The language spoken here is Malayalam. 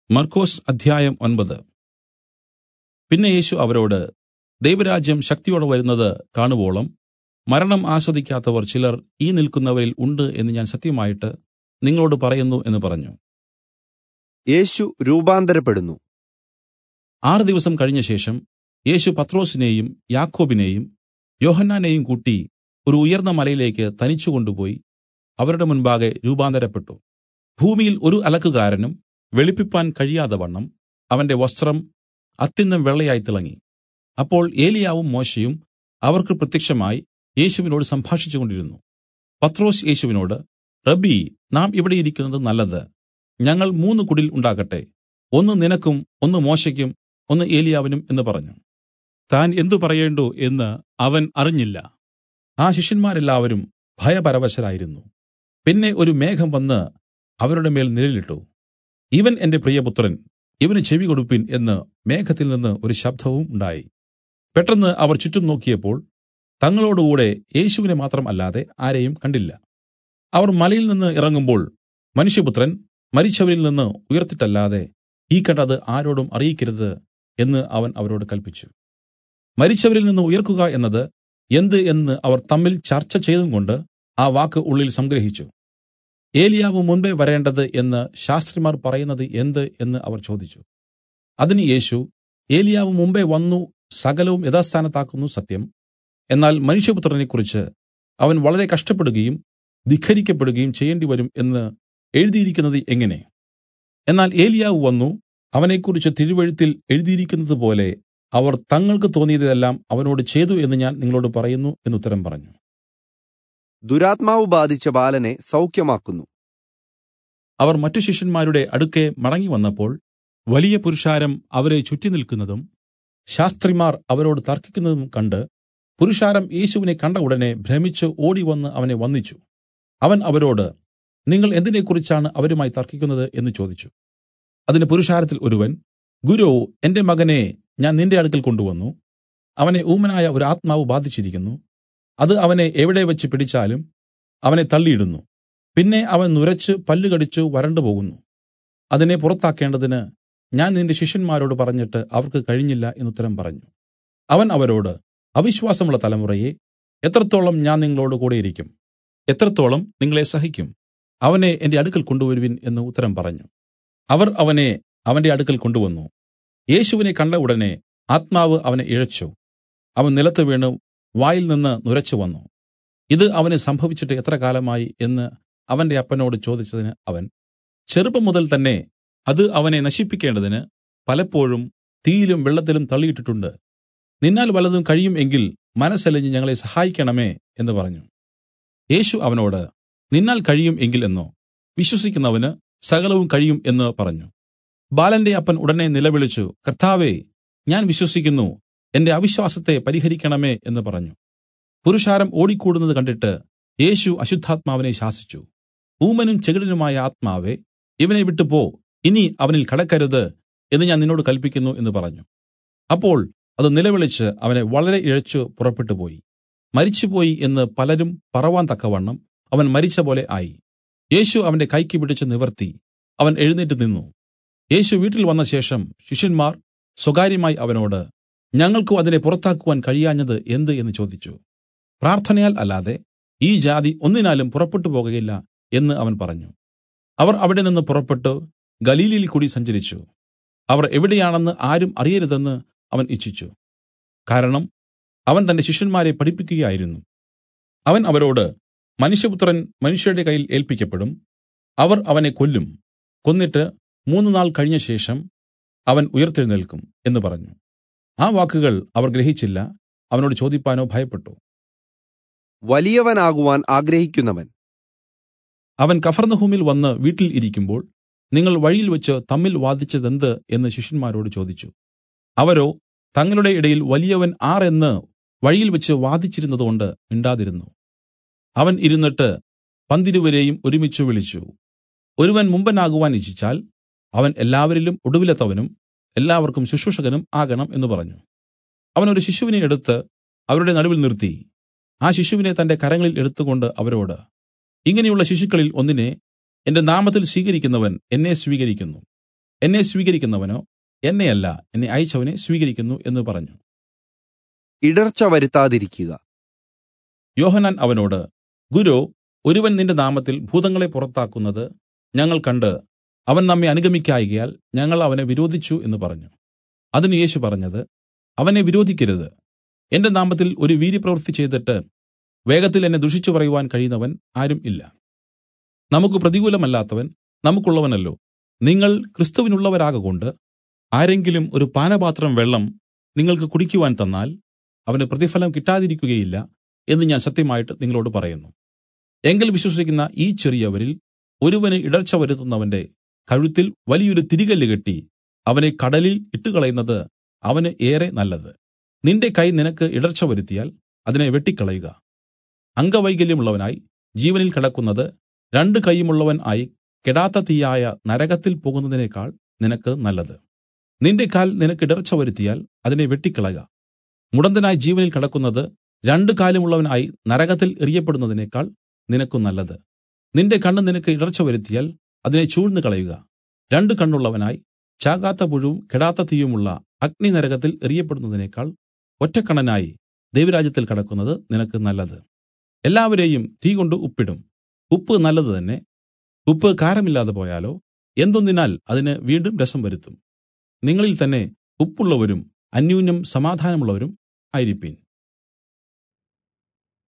മർക്കൊസ് അധ്യായം 9. പിന്നെ യേശു അവരോട്, ദൈവരാജ്യം ശക്തിയോടെ വരുന്നത് കാണുവോളം മരണം ആസ്വദിക്കാത്തവർ ചിലർ ഈ നില്ക്കുന്നവരിൽ ഉണ്ട് എന്ന് ഞാൻ സത്യമായിട്ട് നിങ്ങളോട് പറയുന്നു എന്ന് പറഞ്ഞു. യേശു രൂപാന്തരപ്പെടുന്നു. 6 ദിവസം കഴിഞ്ഞ ശേഷം യേശു പത്രൊസിനെയും യാക്കോബിനെയും യോഹന്നാനെയും കൂട്ടി ഒരു ഉയർന്ന മലയിലേക്ക് തനിച്ചു കൊണ്ടുപോയി അവരുടെ മുൻപാകെ രൂപാന്തരപ്പെട്ടു. ഭൂമിയിൽ ഒരു അലക്കുകാരനും വെളുപ്പിപ്പാൻ കഴിയാതവണ്ണം അവന്റെ വസ്ത്രം അത്യന്തം വെള്ളയായി തിളങ്ങി. അപ്പോൾ ഏലിയാവും മോശെയും അവർക്ക് പ്രത്യക്ഷമായി യേശുവിനോട് സംഭാഷിച്ചുകൊണ്ടിരുന്നു. പത്രൊസ് യേശുവിനോട്, റബ്ബീ, നാം ഇവിടെ ഇരിക്കുന്നത് നല്ലത്. ഞങ്ങൾ 3 കുടിൽ ഉണ്ടാക്കട്ടെ, ഒന്ന് നിനക്കും, ഒന്ന് മോശെക്കും, ഒന്ന് ഏലിയാവിനും എന്ന് പറഞ്ഞു. താൻ എന്തു പറയേണ്ടു എന്ന് അവൻ അറിഞ്ഞില്ല. ആ ശിഷ്യന്മാരെല്ലാവരും ഭയപരവശരായിരുന്നു. പിന്നെ ഒരു മേഘം വന്ന് അവരുടെ മേൽ നിഴലിട്ടു. ഇവൻ എന്റെ പ്രിയപുത്രൻ, ഇവന് ചെവി കൊടുപ്പിൻ എന്ന് മേഘത്തിൽ നിന്ന് ഒരു ശബ്ദവും ഉണ്ടായി. പെട്ടെന്ന് അവർ ചുറ്റും നോക്കിയപ്പോൾ തങ്ങളോടുകൂടെ യേശുവിനെ മാത്രം അല്ലാതെ ആരെയും കണ്ടില്ല. അവർ മലയിൽ നിന്ന് ഇറങ്ങുമ്പോൾ, മനുഷ്യപുത്രൻ മരിച്ചവരിൽ നിന്ന് ഉയിർത്തിട്ടല്ലാതെ ഈ കണ്ടത് ആരോടും അറിയിക്കരുത് എന്ന് അവൻ അവരോട് കല്പിച്ചു. മരിച്ചവരിൽ നിന്ന് ഉയിർക്കുക എന്നത് എന്ത് എന്ന് അവർ തമ്മിൽ ചർച്ച ചെയ്തുംകൊണ്ട് ആ വാക്ക് ഉള്ളിൽ സംഗ്രഹിച്ചു. ഏലിയാവ് മുൻപേ വരേണ്ടത് എന്ന് ശാസ്ത്രിമാർ പറയുന്നത് എന്ത് എന്ന് അവർ ചോദിച്ചു. അതിന് യേശു, ഏലിയാവ് മുമ്പേ വന്നു സകലവും യഥാസ്ഥാനത്താക്കുന്നു സത്യം. എന്നാൽ മനുഷ്യപുത്രനെക്കുറിച്ച് അവൻ വളരെ കഷ്ടപ്പെടുകയും ധിക്കരിക്കപ്പെടുകയും ചെയ്യേണ്ടിവരും എന്ന് എഴുതിയിരിക്കുന്നത് എങ്ങനെ? എന്നാൽ ഏലിയാവ് വന്നു അവനെക്കുറിച്ച് തിരുവെഴുത്തിൽ എഴുതിയിരിക്കുന്നത് പോലെ അവർ തങ്ങൾക്ക് തോന്നിയതെല്ലാം അവനോട് ചെയ്തു എന്ന് ഞാൻ നിങ്ങളോട് പറയുന്നു എന്നുത്തരം പറഞ്ഞു. ദുരാത്മാവ് ബാധിച്ച ബാലനെ സൗഖ്യമാക്കുന്നു. അവർ മറ്റു ശിഷ്യന്മാരുടെ അടുക്കെ മടങ്ങി വന്നപ്പോൾ വലിയ പുരുഷാരം അവരെ ചുറ്റി നിൽക്കുന്നതും ശാസ്ത്രിമാർ അവരോട് തർക്കിക്കുന്നതും കണ്ട് പുരുഷാരം യേശുവിനെ കണ്ട ഉടനെ ഭ്രമിച്ച് ഓടിവന്ന് അവനെ വന്ദിച്ചു. അവൻ അവരോട്, നിങ്ങൾ എന്തിനെക്കുറിച്ചാണ് അവരുമായി തർക്കിക്കുന്നത് എന്ന് ചോദിച്ചു. അതിന് പുരുഷാരത്തിൽ ഒരുവൻ, ഗുരു, എന്റെ മകനെ ഞാൻ നിന്റെ അടുക്കൽ കൊണ്ടുവന്നു. അവനെ ഊമനായ ഒരു ആത്മാവ് ബാധിച്ചിരിക്കുന്നു. അത് അവനെ എവിടെ വെച്ച് പിടിച്ചാലും അവനെ തള്ളിയിടുന്നു. പിന്നെ അവൻ നുരച്ച് പല്ലുകടിച്ചു വരണ്ടുപോകുന്നു. അതിനെ പുറത്താക്കേണ്ടതിന് ഞാൻ നിന്റെ ശിഷ്യന്മാരോട് പറഞ്ഞിട്ട് അവർക്ക് കഴിഞ്ഞില്ല എന്നുത്തരം പറഞ്ഞു. അവൻ അവരോട്, അവിശ്വാസമുള്ള തലമുറയെ, എത്രത്തോളം ഞാൻ നിങ്ങളോട് കൂടെയിരിക്കും? എത്രത്തോളം നിങ്ങളെ സഹിക്കും? അവനെ എന്റെ അടുക്കൽ കൊണ്ടുവരുവിൻ എന്ന് ഉത്തരം പറഞ്ഞു. അവർ അവനെ അവന്റെ അടുക്കൽ കൊണ്ടുവന്നു. യേശുവിനെ കണ്ട ഉടനെ ആത്മാവ് അവനെ ഇഴച്ചു. അവൻ നിലത്ത് വീണു വായിൽ നിന്ന് നുരച്ചു വന്നു. ഇത് അവന് സംഭവിച്ചിട്ട് എത്ര കാലമായി എന്ന് അവന്റെ അപ്പനോട് ചോദിച്ചതിന് അവൻ, ചെറുപ്പം മുതൽ തന്നെ അത് അവനെ നശിപ്പിക്കേണ്ടതിന് പലപ്പോഴും തീയിലും വെള്ളത്തിലും തള്ളിയിട്ടിട്ടുണ്ട്. നിന്നാൽ വല്ലതും കഴിയും എങ്കിൽ മനസ്സലിഞ്ഞ് ഞങ്ങളെ സഹായിക്കണമേ എന്ന് പറഞ്ഞു. യേശു അവനോട്, നിന്നാൽ കഴിയും എങ്കിൽ എന്നോ? വിശ്വസിക്കുന്നവന് സകലവും കഴിയും എന്ന് പറഞ്ഞു. ബാലന്റെ അപ്പൻ ഉടനെ നിലവിളിച്ചു, കർത്താവേ, ഞാൻ വിശ്വസിക്കുന്നു, എന്റെ അവിശ്വാസത്തെ പരിഹരിക്കണമേ എന്ന് പറഞ്ഞു. പുരുഷാരം ഓടിക്കൂടുന്നത് കണ്ടിട്ട് യേശു അശുദ്ധാത്മാവിനെ ശാസിച്ചു. ഊമനും ചെകിടനുമായ ആത്മാവേ, ഇവനെ വിട്ടുപോ, ഇനി അവനിൽ കടക്കരുത് എന്ന് ഞാൻ നിന്നോട് കല്പിക്കുന്നു എന്ന് പറഞ്ഞു. അപ്പോൾ അത് നിലവിളിച്ച് അവനെ വളരെ ഇഴച്ചു പുറപ്പെട്ടുപോയി. മരിച്ചുപോയി എന്ന് പലരും പറവാൻ തക്കവണ്ണം അവൻ മരിച്ച പോലെ ആയി. യേശു അവന്റെ കൈക്ക് പിടിച്ച് നിവർത്തി. അവൻ എഴുന്നേറ്റ് നിന്നു. യേശു വീട്ടിൽ വന്ന ശേഷം ശിഷ്യന്മാർ സ്വകാര്യമായി അവനോട്, ഞങ്ങൾക്കു അതിനെ പുറത്താക്കുവാൻ കഴിയാഞ്ഞത് എന്ത് എന്ന് ചോദിച്ചു. പ്രാർത്ഥനയാൽ അല്ലാതെ ഈ ജാതി ഒന്നിനാലും പുറപ്പെട്ടു പോകുകയില്ല എന്ന് അവൻ പറഞ്ഞു. അവർ അവിടെ നിന്ന് പുറപ്പെട്ടു ഗലീലയിൽ കൂടി സഞ്ചരിച്ചു. അവർ എവിടെയാണെന്ന് ആരും അറിയരുതെന്ന് അവൻ ഇച്ഛിച്ചു. കാരണം അവൻ തന്റെ ശിഷ്യന്മാരെ പഠിപ്പിക്കുകയായിരുന്നു. അവൻ അവരോട്, മനുഷ്യപുത്രൻ മനുഷ്യരുടെ കയ്യിൽ ഏൽപ്പിക്കപ്പെടും. അവർ അവനെ കൊല്ലും. കൊന്നിട്ട് 3 നാൾ കഴിഞ്ഞ ശേഷം അവൻ ഉയിർത്തെഴുന്നേൽക്കും എന്ന് പറഞ്ഞു. ആ വാക്കുകൾ അവർ ഗ്രഹിച്ചില്ല. അവനോട് ചോദിപ്പാനോ ഭയപ്പെട്ടു. വലിയവനാകുവാൻ ആഗ്രഹിക്കുന്നവൻ. അവൻ കഫർന്നഹൂമിൽ വന്ന് വീട്ടിൽ ഇരിക്കുമ്പോൾ നിങ്ങൾ വഴിയിൽ വെച്ച് തമ്മിൽ വാദിച്ചതെന്ത് എന്ന് ശിഷ്യന്മാരോട് ചോദിച്ചു. അവരോ തങ്ങളുടെ ഇടയിൽ വലിയവൻ ആർ എന്ന് വഴിയിൽ വെച്ച് വാദിച്ചിരുന്നതുകൊണ്ട് മിണ്ടാതിരുന്നു. അവൻ ഇരുന്നിട്ട് 12 ഒരുമിച്ച് വിളിച്ചു. ഒരുവൻ മുമ്പനാകുവാൻ ഇച്ഛിച്ചാൽ അവൻ എല്ലാവരിലും ഒടുവിലത്തവനും എല്ലാവർക്കും ശുശ്രൂഷകനും ആകണം എന്ന് പറഞ്ഞു. അവൻ ഒരു ശിശുവിനെ എടുത്ത് അവരുടെ നടുവിൽ നിർത്തി. ആ ശിശുവിനെ തന്റെ കരങ്ങളിൽ എടുത്തുകൊണ്ട് അവരോട്, ഇങ്ങനെയുള്ള ശിശുക്കളിൽ ഒന്നിനെ എന്റെ നാമത്തിൽ സ്വീകരിക്കുന്നവൻ എന്നെ സ്വീകരിക്കുന്നു. എന്നെ സ്വീകരിക്കുന്നവനോ എന്നെയല്ല, എന്നെ അയച്ചവനെ സ്വീകരിക്കുന്നു എന്ന് പറഞ്ഞു. ഇടർച്ച വരുത്താതിരിക്കുക. യോഹന്നാൻ അവനോട്, ഗുരോ, ഒരുവൻ നിന്റെ നാമത്തിൽ ഭൂതങ്ങളെ പുറത്താക്കുന്നത് ഞങ്ങൾ കണ്ട് അവൻ നമ്മെ അനുഗമിക്കായ്കയാൽ ഞങ്ങൾ അവനെ വിരോധിച്ചു എന്ന് പറഞ്ഞു. അതിന് യേശു പറഞ്ഞത്, അവനെ വിരോധിക്കരുത്. എന്റെ നാമത്തിൽ ഒരു വീര്യപ്രവൃത്തി ചെയ്തിട്ട് വേഗത്തിൽ എന്നെ ദുഷിച്ചു പറയുവാൻ കഴിയുന്നവൻ ആരും ഇല്ല. നമുക്ക് പ്രതികൂലമല്ലാത്തവൻ നമുക്കുള്ളവനല്ലോ. നിങ്ങൾ ക്രിസ്തുവിനുള്ളവരാകൊണ്ട് ആരെങ്കിലും ഒരു പാനപാത്രം വെള്ളം നിങ്ങൾക്ക് കുടിക്കുവാൻ തന്നാൽ അവന് പ്രതിഫലം കിട്ടാതിരിക്കുകയില്ല എന്ന് ഞാൻ സത്യമായിട്ട് നിങ്ങളോട് പറയുന്നു. എങ്കിൽ വിശ്വസിക്കുന്ന ഈ ചെറിയവരിൽ ഒരുവന് ഇടർച്ച വരുത്തുന്നവന്റെ കഴുത്തിൽ വലിയൊരു തിരികല്ല് കെട്ടി അവനെ കടലിൽ ഇട്ടുകളയുന്നത് അവന് ഏറെ നല്ലത്. നിന്റെ കൈ നിനക്ക് ഇടർച്ച വരുത്തിയാൽ അതിനെ വെട്ടിക്കളയുക. അംഗവൈകല്യമുള്ളവനായി ജീവനിൽ കിടക്കുന്നത് രണ്ട് കൈയുമുള്ളവൻ ആയി കെടാത്ത തീയായ നരകത്തിൽ പോകുന്നതിനേക്കാൾ നിനക്ക് നല്ലത്. നിന്റെ കാൽ നിനക്ക് ഇടർച്ച വരുത്തിയാൽ അതിനെ വെട്ടിക്കളയുക. മുടന്തനായി ജീവനിൽ കിടക്കുന്നത് രണ്ട് കാലുമുള്ളവനായി നരകത്തിൽ എറിയപ്പെടുന്നതിനേക്കാൾ നിനക്ക് നല്ലത്. നിന്റെ കണ്ണ് നിനക്ക് ഇടർച്ച വരുത്തിയാൽ അതിനെ ചൂഴ്ന്നു കളയുക. രണ്ട് കണ്ണുള്ളവനായി ചാകാത്ത പുഴുവും കെടാത്ത തീയുമുള്ള അഗ്നി നരകത്തിൽ എറിയപ്പെടുന്നതിനേക്കാൾ ഒറ്റക്കണ്ണനായി ദൈവരാജ്യത്തിൽ കടക്കുന്നത് നിനക്ക് നല്ലത്. എല്ലാവരെയും തീ കൊണ്ട് ഉപ്പിടും. ഉപ്പ് നല്ലത് തന്നെ. ഉപ്പ് കാരമില്ലാതെ പോയാലോ എന്തൊന്നിനാൽ അതിന് വീണ്ടും രസം വരുത്തും. നിങ്ങളിൽ തന്നെ ഉപ്പുള്ളവരും അന്യോന്യം സമാധാനമുള്ളവരും ആയിരിപ്പീൻ.